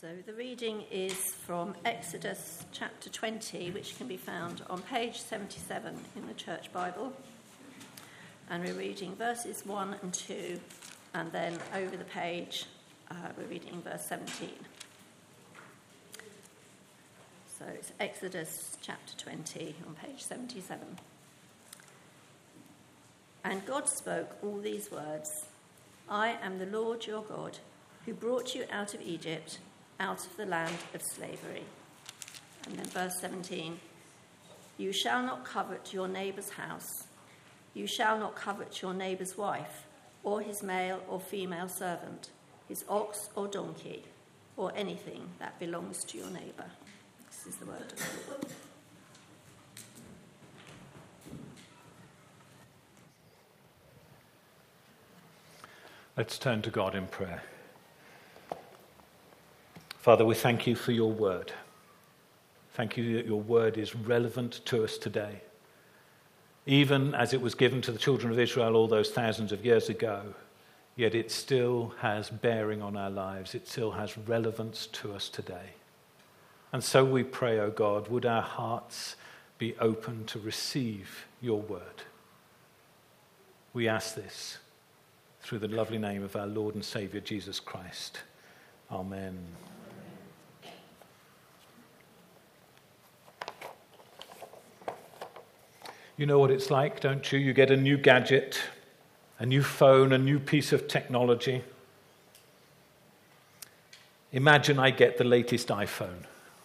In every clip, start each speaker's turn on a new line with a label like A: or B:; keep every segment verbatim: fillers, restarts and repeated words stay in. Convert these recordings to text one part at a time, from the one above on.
A: So the reading is from Exodus chapter twenty, which can be found on page seventy-seven in the Church Bible. And we're reading verses one and two, and then over the page uh, we're reading verse seventeen. So it's Exodus chapter twenty on page seventy-seven. And God spoke all these words, I am the Lord your God, who brought you out of Egypt, out of the land of slavery. And then verse seventeen, you shall not covet your neighbour's house. You shall not covet your neighbour's wife, or his male or female servant, his ox or donkey, or anything that belongs to your neighbour. This is the word of the Lord.
B: Let's turn to God in prayer. Father, we thank you for your word. Thank you that your word is relevant to us today. Even as it was given to the children of Israel all those thousands of years ago, yet it still has bearing on our lives. It still has relevance to us today. And so we pray, O God, would our hearts be open to receive your word. We ask this through the lovely name of our Lord and Saviour, Jesus Christ. Amen. You know what it's like, don't you? You get a new gadget, a new phone, a new piece of technology. Imagine I get the latest iPhone.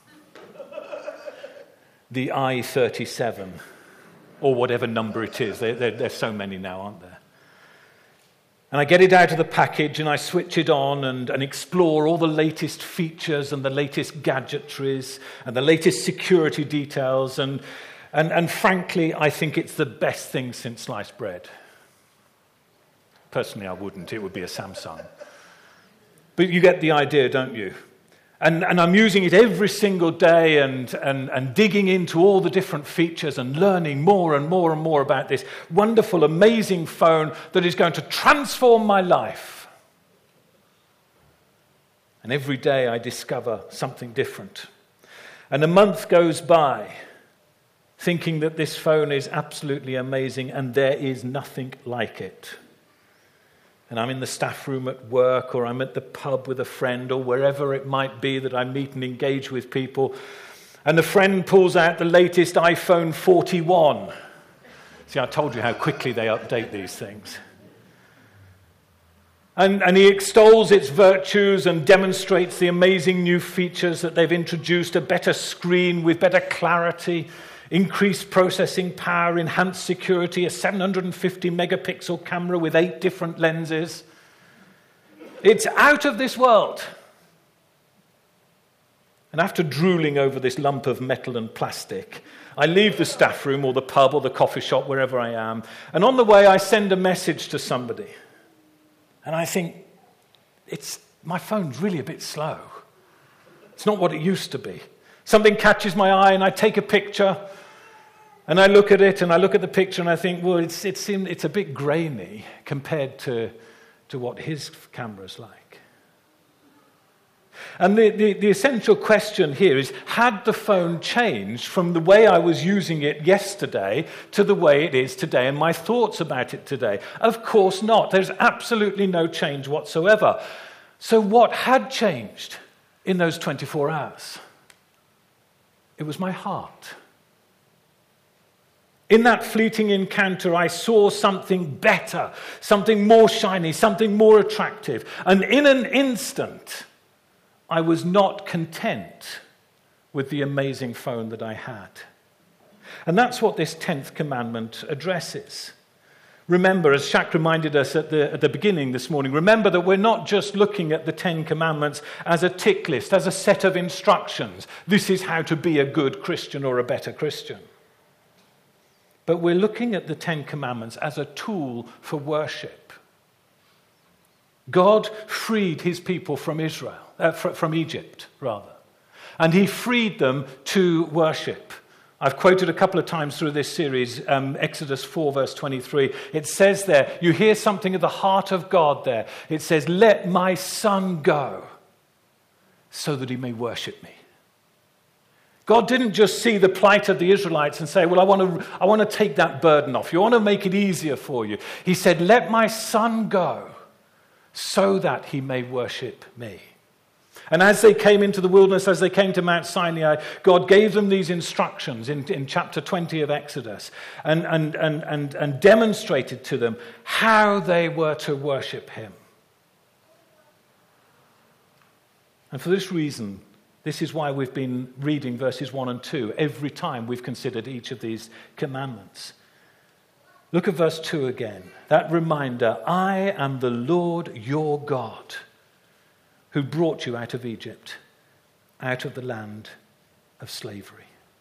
B: The i thirty-seven, or whatever number it is. There, there, there's so many now, aren't there? And I get it out of the package and I switch it on and, and explore all the latest features and the latest gadgetries and the latest security details. And, and, and frankly, I think it's the best thing since sliced bread. Personally, I wouldn't. It would be a Samsung. But you get the idea, don't you? And, and I'm using it every single day and, and, and digging into all the different features and learning more and more and more about this wonderful, amazing phone that is going to transform my life. And every day I discover something different. And a month goes by thinking that this phone is absolutely amazing and there is nothing like it. And I'm in the staff room at work, or I'm at the pub with a friend, or wherever it might be that I meet and engage with people. And the friend pulls out the latest iPhone forty-one. See, I told you how quickly they update these things. And, and he extols its virtues and demonstrates the amazing new features that they've introduced, a better screen with better clarity, increased processing power, enhanced security, a seven hundred fifty megapixel camera with eight different lenses. It's out of this world. And after drooling over this lump of metal and plastic, I leave the staff room or the pub or the coffee shop, wherever I am, and on the way I send a message to somebody. And I think, it's my phone's really a bit slow. It's not what it used to be. Something catches my eye and I take a picture and I look at it and I look at the picture and I think, well, it's it's, it's a bit grainy compared to, to what his camera's like. And the, the, the essential question here is, had the phone changed from the way I was using it yesterday to the way it is today and my thoughts about it today? Of course not. There's absolutely no change whatsoever. So what had changed in those twenty-four hours? It was my heart. In that fleeting encounter, I saw something better, something more shiny, something more attractive. And in an instant, I was not content with the amazing phone that I had. And that's what this tenth commandment addresses. Remember, as Shaq reminded us at the, at the beginning this morning, remember that we're not just looking at the Ten Commandments as a tick list, as a set of instructions. This is how to be a good Christian or a better Christian. But we're looking at the Ten Commandments as a tool for worship. God freed his people from Israel, uh, from Egypt, rather. And he freed them to worship. I've quoted a couple of times through this series, um, Exodus four, verse twenty-three. It says there, you hear something of the heart of God there. It says, let my son go. so that he may worship me. God didn't just see the plight of the Israelites and say, well, I want to, I want to take that burden off you. I want to make it easier for you. He said, let my son go so that he may worship me. And as they came into the wilderness, as they came to Mount Sinai, God gave them these instructions in, in chapter twenty of Exodus and, and, and, and, and demonstrated to them how they were to worship him. And for this reason, this is why we've been reading verses one and two every time we've considered each of these commandments. Look at verse two again. That reminder, I am the Lord your God, who brought you out of Egypt, out of the land of slavery.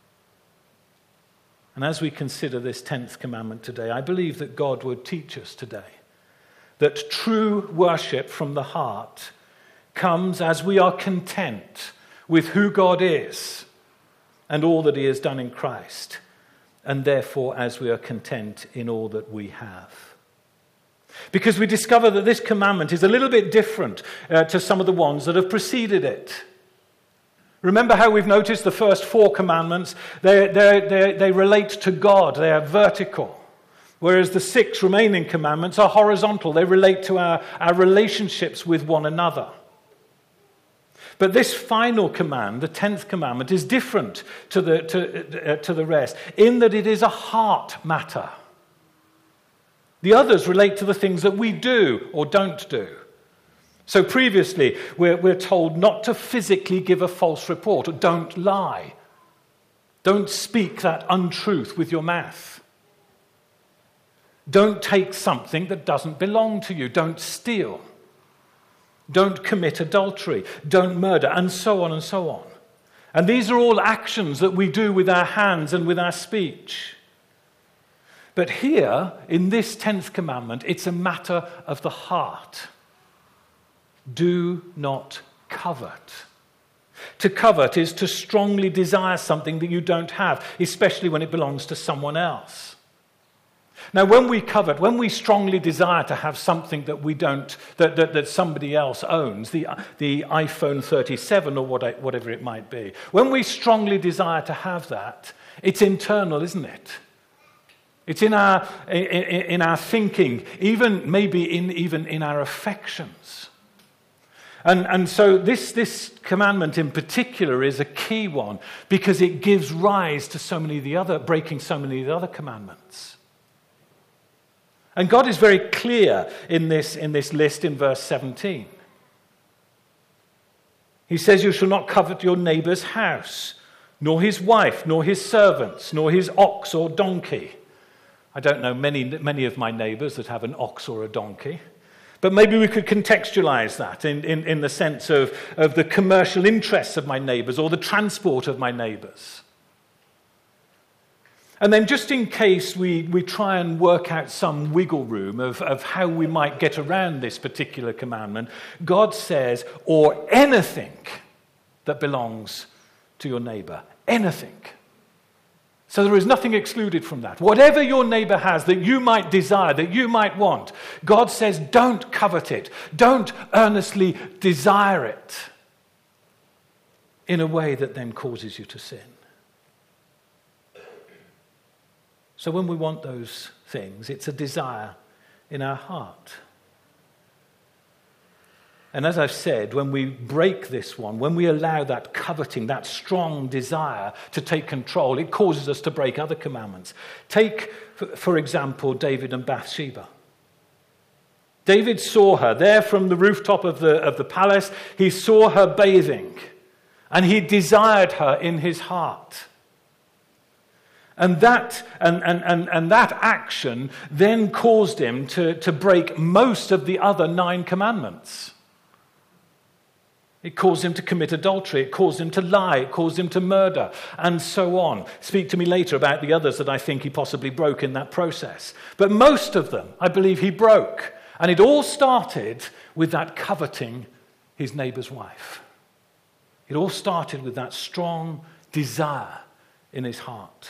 B: And as we consider this tenth commandment today, I believe that God would teach us today that true worship from the heart comes as we are content with who God is and all that he has done in Christ, and therefore as we are content in all that we have. Because we discover that this commandment is a little bit different uh, to some of the ones that have preceded it. Remember how we've noticed the first four commandments, they, they, they, they relate to God, they are vertical. Whereas the six remaining commandments are horizontal, they relate to our, our relationships with one another. But this final command, the tenth commandment, is different to the, to, uh, to the rest in that it is a heart matter. The others relate to the things that we do or don't do. So previously, we're, we're told not to physically give a false report, or don't lie. Don't speak that untruth with your mouth. Don't take something that doesn't belong to you. Don't steal. Don't commit adultery. Don't murder, and so on and so on. And these are all actions that we do with our hands and with our speech. But here, in this tenth commandment, it's a matter of the heart. Do not covet. To covet is to strongly desire something that you don't have, especially when it belongs to someone else. Now, when we covet, when we strongly desire to have something that we don't, that, that, that somebody else owns, the, the iPhone thirty-seven or what, whatever it might be, when we strongly desire to have that, it's internal, isn't it? It's in our in, in our thinking, even maybe in even in our affections. And, and so this, this commandment in particular is a key one because it gives rise to so many of the other, breaking so many of the other commandments. And God is very clear in this, in this list in verse seventeen. He says, you shall not covet your neighbor's house, nor his wife, nor his servants, nor his ox or donkey. I don't know many, many of my neighbors that have an ox or a donkey. But maybe we could contextualize that in, in, in the sense of, of the commercial interests of my neighbors or the transport of my neighbors. And then just in case we, we try and work out some wiggle room of, of how we might get around this particular commandment, God says, or anything that belongs to your neighbor. Anything. So there is nothing excluded from that. Whatever your neighbor has that you might desire, that you might want, God says don't covet it. Don't earnestly desire it in a way that then causes you to sin. So when we want those things, it's a desire in our heart. And as I've said, when we break this one, when we allow that coveting, that strong desire to take control, it causes us to break other commandments. Take, for example, David and Bathsheba. David saw her there from the rooftop of the, of the palace. He saw her bathing, and he desired her in his heart. And that, and, and, and, and that action then caused him to, to break most of the other nine commandments. It caused him to commit adultery. It caused him to lie. It caused him to murder, and so on. Speak to me later about the others that I think he possibly broke in that process. But most of them, I believe he broke. And it all started with that coveting his neighbor's wife. It all started with that strong desire in his heart.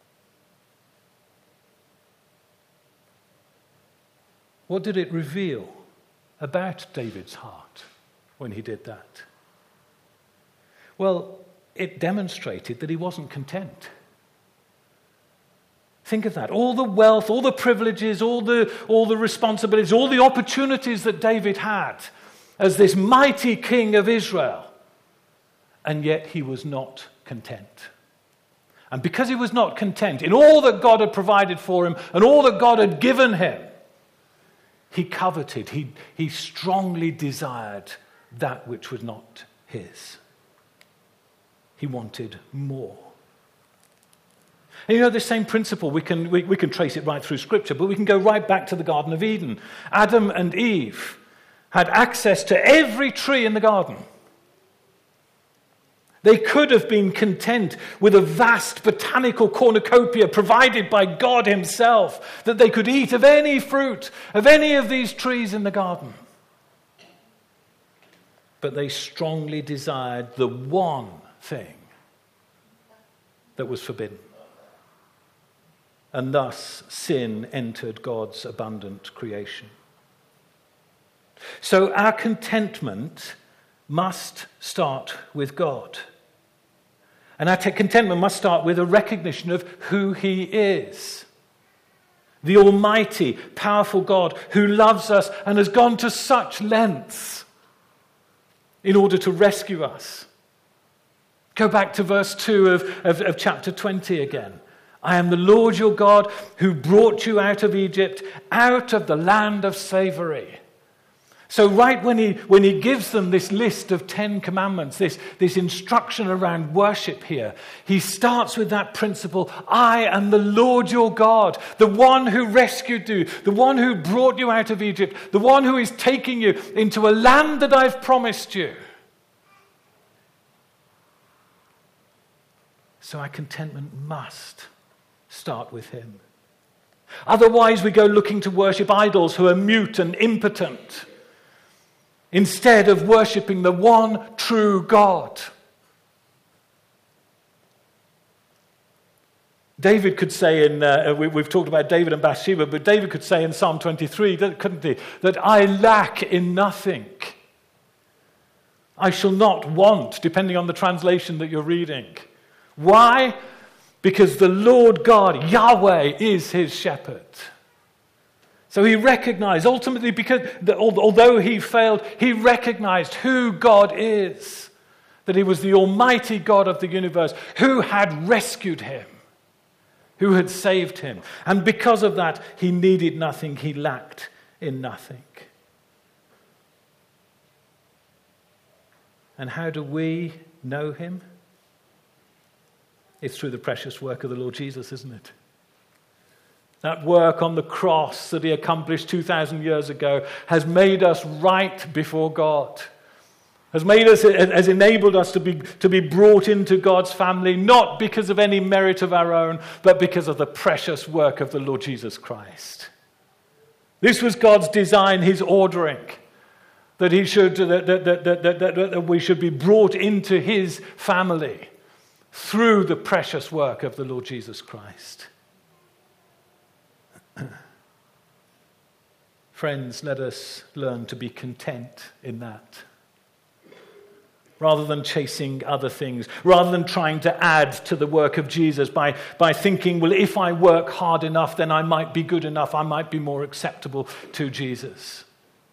B: What did it reveal about David's heart when he did that? Well, it demonstrated that he wasn't content. Think of that. All the wealth, all the privileges, all the, all the responsibilities, all the opportunities that David had as this mighty king of Israel. And yet he was not content. And because he was not content in all that God had provided for him and all that God had given him, he coveted, he, he strongly desired that which was not his. He wanted more. And you know, this same principle, we can, we, we can trace it right through Scripture, but we can go right back to the Garden of Eden. Adam and Eve had access to every tree in the garden. They could have been content with a vast botanical cornucopia provided by God himself, that they could eat of any fruit, of any of these trees in the garden. But they strongly desired the one thing that was forbidden. And thus sin entered God's abundant creation. So our contentment must start with God. And our contentment must start with a recognition of who he is. The almighty, powerful God who loves us and has gone to such lengths in order to rescue us. Go back to verse two of, of, of chapter twenty again. I am the Lord your God who brought you out of Egypt, out of the land of slavery. So right when he, when he gives them this list of Ten Commandments, this, this instruction around worship here, he starts with that principle, I am the Lord your God, the one who rescued you, the one who brought you out of Egypt, the one who is taking you into a land that I've promised you. So our contentment must start with him. Otherwise we go looking to worship idols who are mute and impotent, instead of worshipping the one true God. David could say in, uh, we, we've talked about David and Bathsheba, but David could say in Psalm twenty-three, couldn't he, that I lack in nothing. I shall not want, depending on the translation that you're reading. Why? Because the Lord God, Yahweh, is his shepherd. So he recognized, ultimately, because the, although he failed, he recognized who God is. That he was the almighty God of the universe who had rescued him, who had saved him. And because of that, he needed nothing, he lacked in nothing. And how do we know him? It's through the precious work of the Lord Jesus, isn't it? That work on the cross that he accomplished two thousand years ago has made us right before God. Has made us, has enabled us to be, to be brought into God's family, not because of any merit of our own, but because of the precious work of the Lord Jesus Christ. This was God's design, his ordering, that he should, that, that, that, that, that, that we should be brought into his family through the precious work of the Lord Jesus Christ. Friends, let us learn to be content in that. Rather than chasing other things, rather than trying to add to the work of Jesus by, by thinking, well, if I work hard enough, then I might be good enough, I might be more acceptable to Jesus.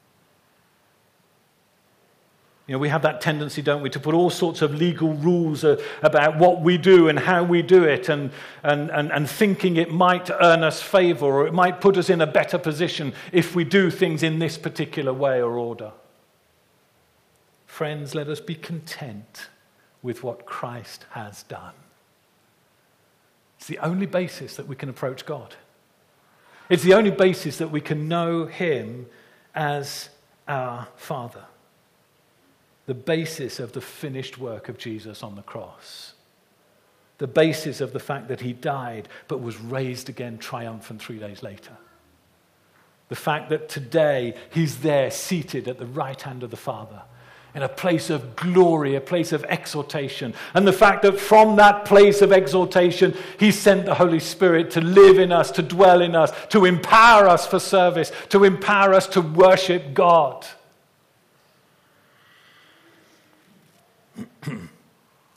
B: You know, we have that tendency, don't we, to put all sorts of legal rules uh, about what we do and how we do it, and, and, and, and thinking it might earn us favor or it might put us in a better position if we do things in this particular way or order. Friends, let us be content with what Christ has done. It's the only basis that we can approach God. It's the only basis that we can know him as our Father. The basis of the finished work of Jesus on the cross. The basis of the fact that he died but was raised again triumphant three days later. The fact that today he's there seated at the right hand of the Father in a place of glory, a place of exaltation. And the fact that from that place of exaltation he sent the Holy Spirit to live in us, to dwell in us, to empower us for service, to empower us to worship God.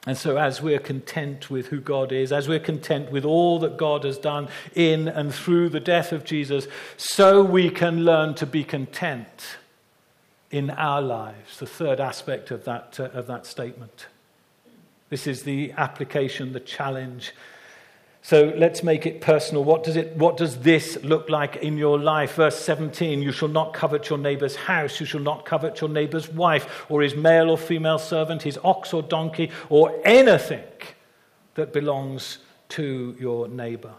B: And so as we're content with who God is, as we're content with all that God has done in and through the death of Jesus, so we can learn to be content in our lives. The third aspect of that, uh, of that statement. This is the application, the challenge. So let's make it personal. What does it? What does this look like in your life? Verse seventeen, you shall not covet your neighbor's house. You shall not covet your neighbor's wife or his male or female servant, his ox or donkey, or anything that belongs to your neighbor.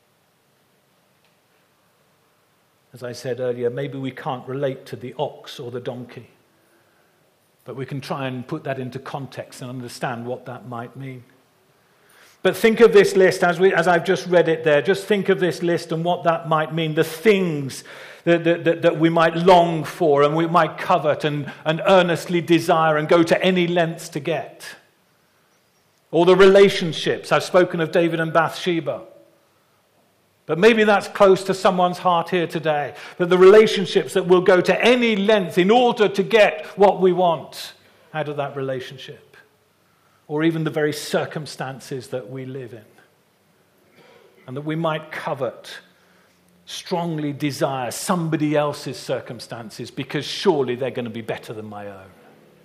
B: As I said earlier, maybe we can't relate to the ox or the donkey, but we can try and put that into context and understand what that might mean. But think of this list, as we, as I've just read it there, just think of this list and what that might mean, the things that, that, that we might long for and we might covet and, and earnestly desire and go to any lengths to get. Or the relationships, I've spoken of David and Bathsheba. But maybe that's close to someone's heart here today, that the relationships that will go to any length in order to get what we want out of that relationship. Or even the very circumstances that we live in. And that we might covet, strongly desire somebody else's circumstances because surely they're going to be better than my own.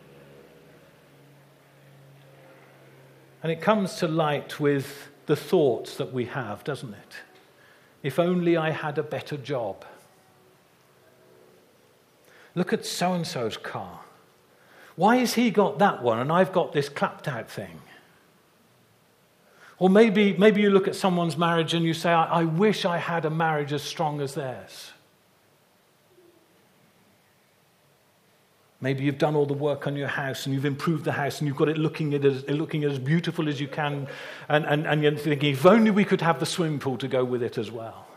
B: And it comes to light with the thoughts that we have, doesn't it? If only I had a better job. Look at so-and-so's car. Why has he got that one and I've got this clapped out thing? Or maybe, maybe you look at someone's marriage and you say, I, I wish I had a marriage as strong as theirs. Maybe you've done all the work on your house and you've improved the house and you've got it looking, it as, looking as beautiful as you can. And, and, and you're thinking, if only we could have the swimming pool to go with it as well.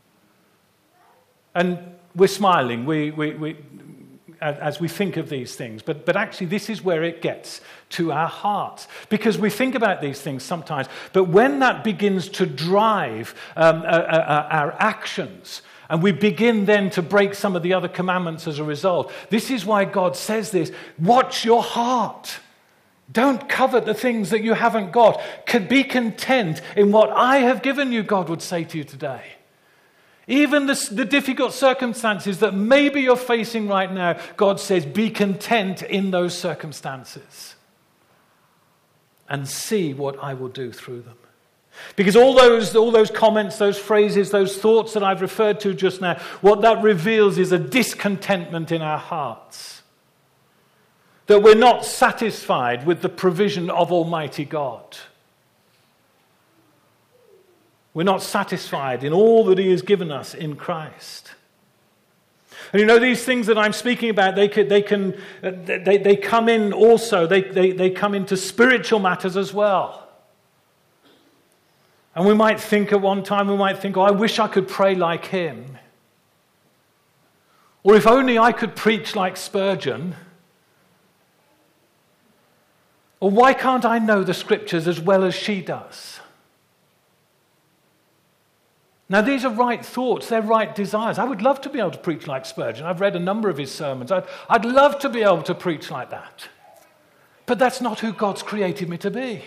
B: And we're smiling. We... we, we as we think of these things. But, but actually, this is where it gets to our hearts. Because we think about these things sometimes, but when that begins to drive um, uh, uh, our actions, and we begin then to break some of the other commandments as a result, this is why God says this, watch your heart. Don't covet the things that you haven't got. Be content in what I have given you, God would say to you today. Even the, the difficult circumstances that maybe you're facing right now, God says, be content in those circumstances and see what I will do through them. Because all those, all those comments, those phrases, those thoughts that I've referred to just now, what that reveals is a discontentment in our hearts. That we're not satisfied with the provision of Almighty God. We're not satisfied in all that he has given us in Christ. And you know, these things that I'm speaking about, they can, they can, they, they come in also, they, they, they come into spiritual matters as well. And we might think at one time, we might think, oh, I wish I could pray like him. Or if only I could preach like Spurgeon. Or why can't I know the scriptures as well as she does? Now, these are right thoughts, they're right desires. I would love to be able to preach like Spurgeon. I've read a number of his sermons. I'd, I'd love to be able to preach like that. But that's not who God's created me to be.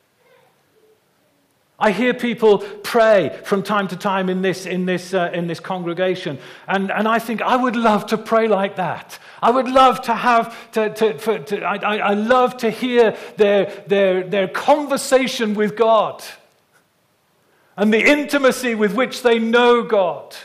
B: I hear people pray from time to time in this, in this, uh, in this congregation, and, and I think, I would love to pray like that. I would love to have, to, to, for, to I, I, I love to hear their, their, their conversation with God. And the intimacy with which they know God.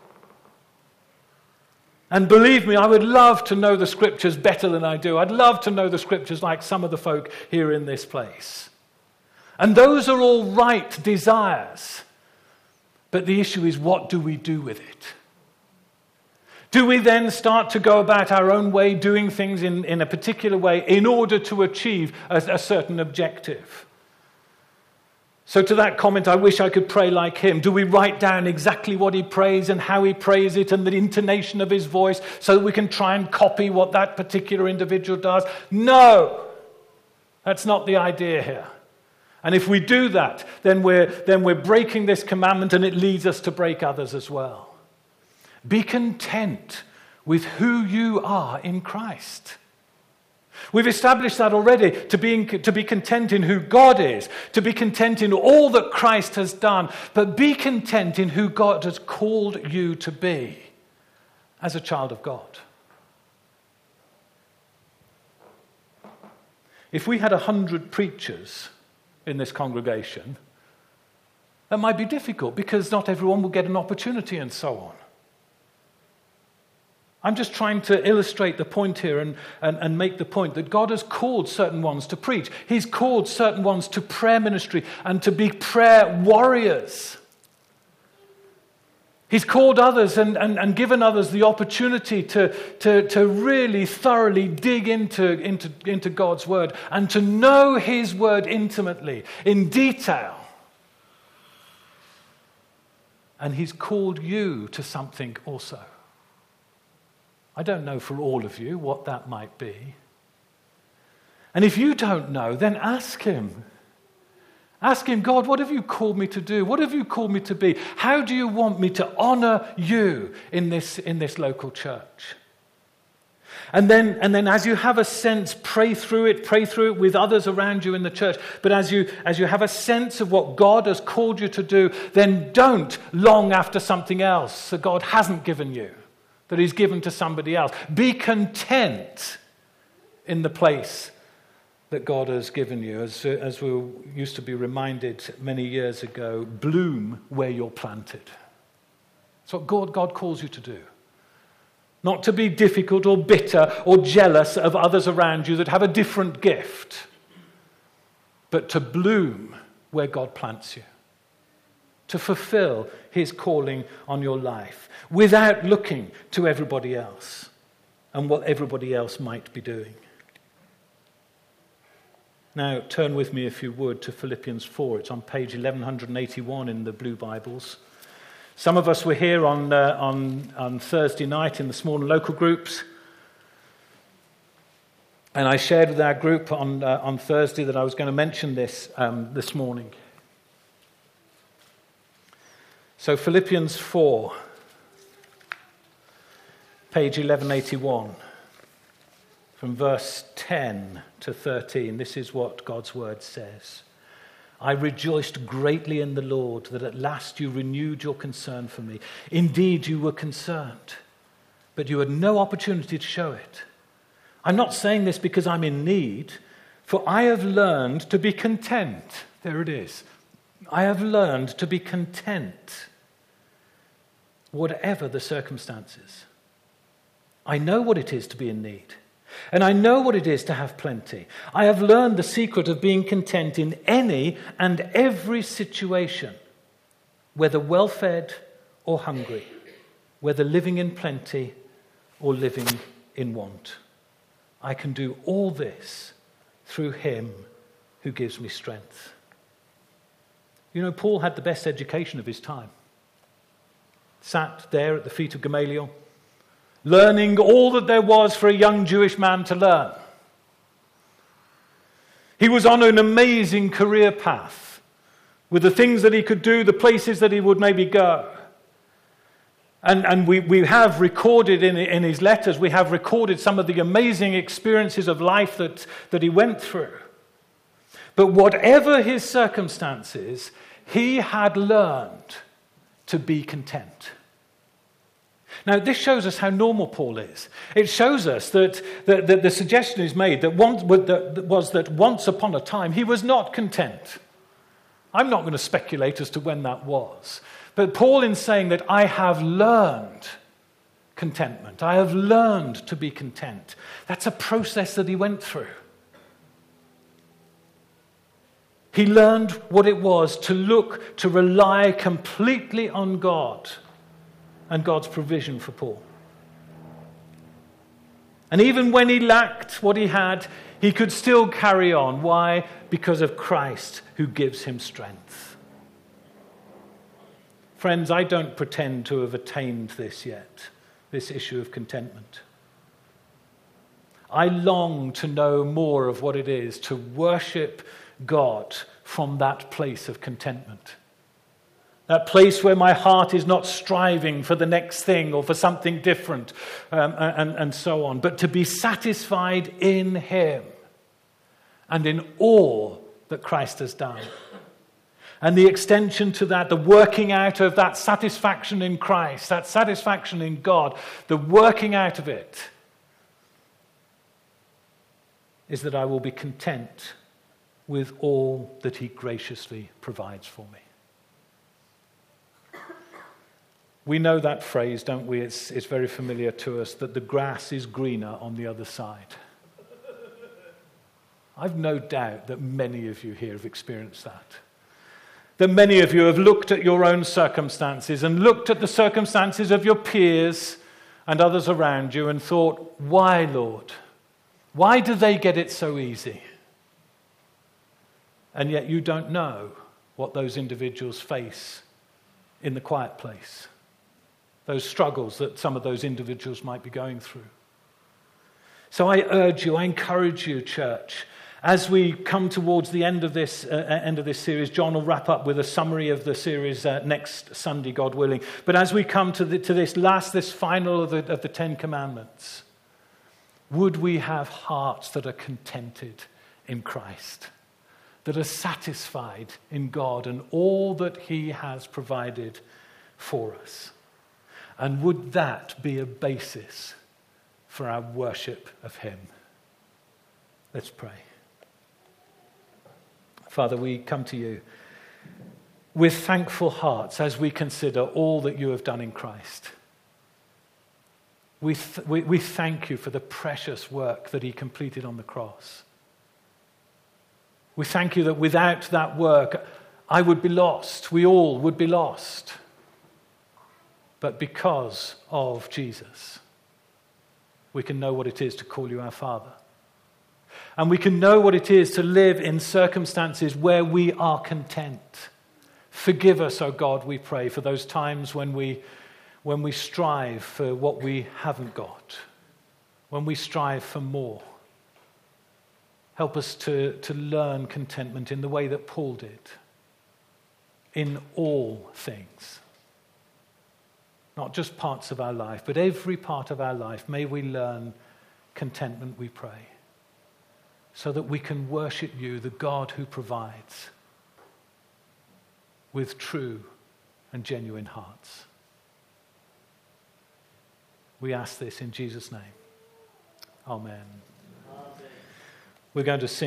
B: And believe me, I would love to know the scriptures better than I do. I'd love to know the scriptures like some of the folk here in this place. And those are all right desires. But the issue is, what do we do with it? Do we then start to go about our own way, doing things in, in a particular way in order to achieve a, a certain objective? So to that comment, I wish I could pray like him. Do we write down exactly what he prays and how he prays it and the intonation of his voice so that we can try and copy what that particular individual does? No, that's not the idea here. And if we do that, then we're, then we're breaking this commandment, and it leads us to break others as well. Be content with who you are in Christ. We've established that already, to be, to be content in who God is, to be content in all that Christ has done, but be content in who God has called you to be as a child of God. If we had a hundred preachers in this congregation, that might be difficult because not everyone will get an opportunity and so on. I'm just trying to illustrate the point here and, and, and make the point that God has called certain ones to preach. He's called certain ones to prayer ministry and to be prayer warriors. He's called others and, and, and given others the opportunity to, to, to really thoroughly dig into, into, into God's word and to know his word intimately, in detail. And he's called you to something also. I don't know for all of you what that might be. And if you don't know, then ask him. Ask him, God, what have you called me to do? What have you called me to be? How do you want me to honor you in this, in this local church? And then, and then as you have a sense, pray through it, pray through it with others around you in the church. But as you, as you have a sense of what God has called you to do, then don't long after something else that God hasn't given you, that he's given to somebody else. Be content in the place that God has given you. As, as we used to be reminded many years ago, bloom where you're planted. That's what God, God calls you to do. Not to be difficult or bitter or jealous of others around you that have a different gift, but to bloom where God plants you. To fulfill his calling on your life without looking to everybody else and what everybody else might be doing. Now, turn with me, if you would, to Philippians four. It's on page eleven eighty-one in the blue Bibles. Some of us were here on, uh, on, on Thursday night in the small and local groups. And I shared with our group on, uh, on Thursday that I was going to mention this um, this morning. So Philippians four, page eleven eighty-one. From verse ten to thirteen, this is what God's word says. I rejoiced greatly in the Lord that at last you renewed your concern for me. Indeed, you were concerned, but you had no opportunity to show it. I'm not saying this because I'm in need, for I have learned to be content. There it is. I have learned to be content, whatever the circumstances. I know what it is to be in need. And I know what it is to have plenty. I have learned the secret of being content in any and every situation, whether well-fed or hungry, whether living in plenty or living in want. I can do all this through him who gives me strength. You know, Paul had the best education of his time. Sat there at the feet of Gamaliel, learning all that there was for a young Jewish man to learn. He was on an amazing career path with the things that he could do, the places that he would maybe go. And, and we, we have recorded in, in his letters, we have recorded some of the amazing experiences of life that, that he went through. But whatever his circumstances, he had learned to be content. Now, this shows us how normal Paul is. It shows us that, that, that the suggestion is made that once, that was that once upon a time he was not content. I'm not going to speculate as to when that was. But Paul, in saying that I have learned contentment, I have learned to be content, that's a process that he went through. He learned what it was to look, to rely completely on God and God's provision for Paul. And even when he lacked what he had, he could still carry on. Why? Because of Christ who gives him strength. Friends, I don't pretend to have attained this yet, this issue of contentment. I long to know more of what it is to worship God from that place of contentment. That place where my heart is not striving for the next thing or for something different, um, and, and so on. But to be satisfied in him and in all that Christ has done. And the extension to that, the working out of that satisfaction in Christ, that satisfaction in God, the working out of it is that I will be content with all that he graciously provides for me. We know that phrase, don't we? It's, it's very familiar to us, that the grass is greener on the other side. I've no doubt that many of you here have experienced that. That many of you have looked at your own circumstances and looked at the circumstances of your peers and others around you and thought, why, Lord? Why do they get it so easy? And yet you don't know what those individuals face in the quiet place. Those struggles that some of those individuals might be going through. So I urge you, I encourage you, church, as we come towards the end of this uh, end of this series. John will wrap up with a summary of the series uh, next Sunday, God willing. But as we come to, the, to this last, this final of the, of the Ten Commandments, would we have hearts that are contented in Christ, that are satisfied in God and all that he has provided for us? And would that be a basis for our worship of him? Let's pray. Father, we come to you with thankful hearts as we consider all that you have done in Christ. We, th- we, we thank you for the precious work that he completed on the cross. We thank you that without that work, I would be lost. We all would be lost. But because of Jesus, we can know what it is to call you our Father. And we can know what it is to live in circumstances where we are content. Forgive us, O God, we pray, for those times when we, when we strive for what we haven't got, when we strive for more. Help us to, to learn contentment in the way that Paul did, in all things. Not just parts of our life, but every part of our life. May we learn contentment, we pray, so that we can worship you, the God who provides, with true and genuine hearts. We ask this in Jesus' name. Amen. Amen. We're going to sing.